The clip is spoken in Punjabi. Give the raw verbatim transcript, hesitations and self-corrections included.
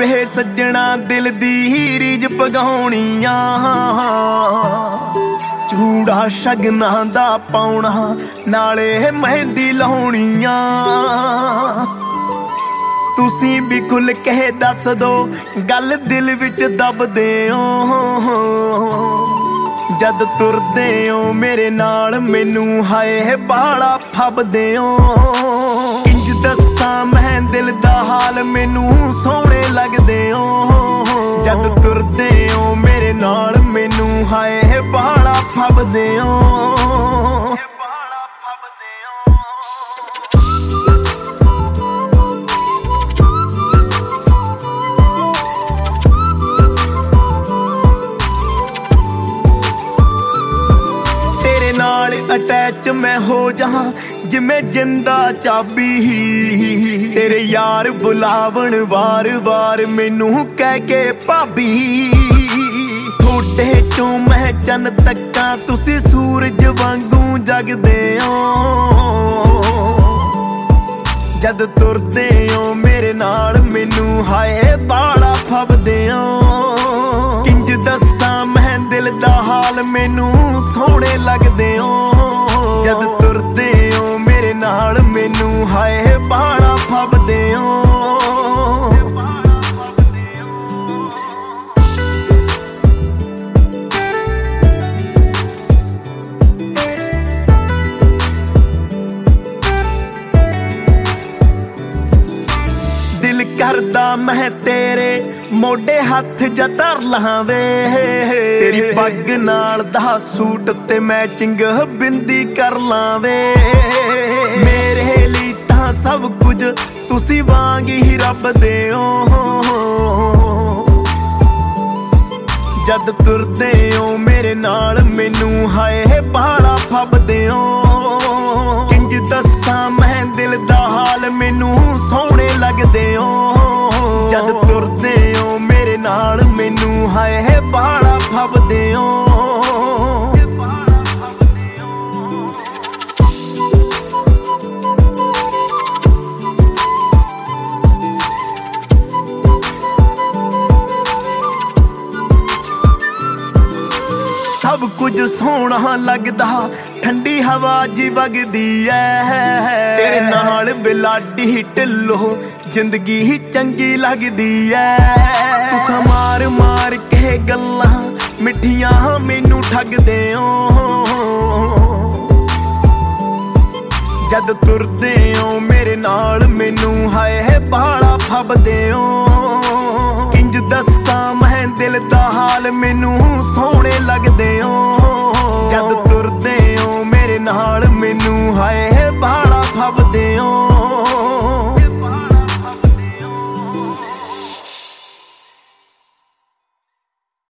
ਵੇ ਸੱਜਣਾ ਦਿਲ ਦੀ ਰੀਝ ਪਗਾਉਣੀਆਂ, ਚੂੜਾ ਸ਼ਗਨਾਂ ਦਾ ਪਾਉਣਾ ਨਾਲੇ ਮਹਿੰਦੀ ਲਾਉਣੀਆਂ। ਤੁਸੀਂ ਵੀ ਖੁੱਲ ਕੇ ਦੱਸ ਦੋ ਗੱਲ ਦਿਲ ਵਿੱਚ ਦੱਬਦੇ ਓ, ਜਦ ਤੁਰਦੇ ਓ ਮੇਰੇ ਨਾਲ ਮੈਨੂੰ ਹਾਏ ਬਾਲਾ ਫੱਬਦੇ ਓ। ਇੰਜ ਦੱਸਾਂ ਮੈਂ ਦਿਲ ਦਾ ਹਾਲ ਮੈਨੂੰ ਸੋਹਣੇ ਲੱਗਦੇ ਓ, ਜਦ ਤੁਰਦੇ ਓ ਮੇਰੇ ਨਾਲ ਮੈਨੂੰ ਹਾਏ ਬਾਲਾ ਫੱਬਦੇ ਓ। ਅਟੈਚ ਮੈਂ ਹੋ ਜਾਵਾਂ ਜਿਵੇਂ ਜਿੰਦਾ ਚਾਬੀ, ਤੇਰੇ ਯਾਰ ਬੁਲਾਵਣ ਵਾਰ ਵਾਰ ਮੈਨੂੰ ਕਹਿ ਕੇ ਭਾਬੀ। ਥੋੜੇ ਚੋਂ ਮੈਂ ਚੰਨ ਤੱਕਾਂ ਤੁਸੀਂ ਸੂਰਜ ਵਾਂਗੂ ਜਗਦੇ ਓ, ਜਦ ਤੁਰਦੇ ਓ ਮੇਰੇ ਨਾਲ ਮੈਨੂੰ ਹਾਏ ਬਾਲਾ ਫੱਬਦੇ ਓ। ਕਿੰਜ ਦੱਸਾਂ ਮੈਂ ਦਿਲ ਦਾ ਹਾਲ ਮੈਨੂੰ ਸੋਹਣੇ ਲੱਗਦੇ ਓ, ਜਦ ਤੁਰਦੇ ਓ ਮੇਰੇ ਨਾਲ ਮੈਨੂੰ ਹਾਏ ਬਾਲਾ ਫੱਬਦੇ ਓ। ਦਿਲ ਕਰਦਾ ਮੈਂ ਤੇਰੇ ਮੋਢੇ ਹੱਥ ਜਾ ਧਰ ਲਾਂ ਵੇ, ਤੇਰੀ ਪੱਗ ਨਾਲ ਦਾ ਸੂਟ ਤੇ ਮੈਚਿੰਗ ਬਿੰਦੀ ਕਰ ਲਾਂ ਵੇ। ਮੇਰੇ ਲਈ ਤਾਂ ਸਭ ਕੁਝ ਤੁਸੀਂ ਵਾਂਗ ਹੀ ਰੱਬ ਦੇ ਓ, ਜਦ ਤੁਰਦੇ ਓ ਮੇਰੇ ਨਾਲ ਮੈਨੂੰ ਹਾਏ ਬਾਲਾ ਫੱਬਦੇ ਓ। ਕਿੰਜ ਦੱਸਾਂ ਮੈਂ ਦਿਲ ਦਾ ਹਾਲ ਮੈਨੂੰ ਸੋਹਣੇ ਲੱਗਦੇ ਓ, ਜਦ ਤੁਰਦੇ ਓ ਮੇਰੇ ਨਾਲ ਮੈਨੂੰ ਹਾਏ ਬਾਲਾ ਫੱਬਦੇ ਓ। ਸਭ ਕੁਝ ਸੋਹਣਾ ਲੱਗਦਾ ਠੰਡੀ ਹਵਾ ਜੀ ਵਗਦੀ ਐ, ਤੇਰੇ ਨਾਲ ਬਿਲਾਡੀ ਢਿੱਲੋ ਜ਼ਿੰਦਗੀ ਹੀ ਚੰਗੀ ਲੱਗਦੀ ਐ। ਤੁਸਾਂ ਮਾਰ ਮਾਰ ਕੇ ਗੱਲਾਂ ਮਿੱਠੀਆਂ ਮੈਨੂੰ ਠੱਗਦੇ ਓ, ਜਦ ਤੁਰਦੇ ਓ ਮੇਰੇ ਨਾਲ ਮੈਨੂੰ ਹਾਏ ਬਾਲਾ ਫੱਬਦੇ ਓ। ਇੰਜ ਦੱਸਾਂ ਮੈਂ ਦਿਲ ਦਾ ਹਾਲ ਮੈਨੂੰ ਸੋਹਣੇ ਲੱਗਦੇ ਓ, ਜਦ